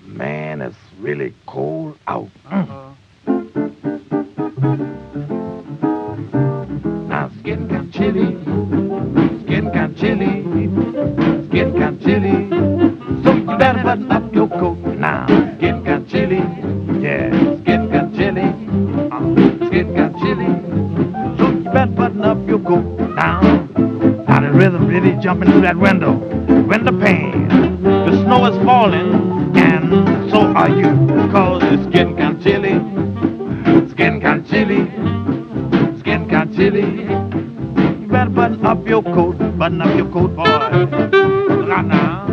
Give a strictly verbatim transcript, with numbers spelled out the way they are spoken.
Man, it's really cold out. Uh-huh. Now it's getting kind of chilly. It's getting kind of chilly. It's getting kind of chilly. So you better button up your coat now. It's getting kind of chilly. Yeah, it's getting kind of chilly. Uh, it's getting kind of chilly. So you better button up your coat now. Now the rhythm really jumping through that window. Window pane. The snow is falling, and so are you. Cause it's getting kind of chilly. It's getting kind of chilly. It's getting kind of chilly. You better button up your coat. Button up your coat, boy. Now, now.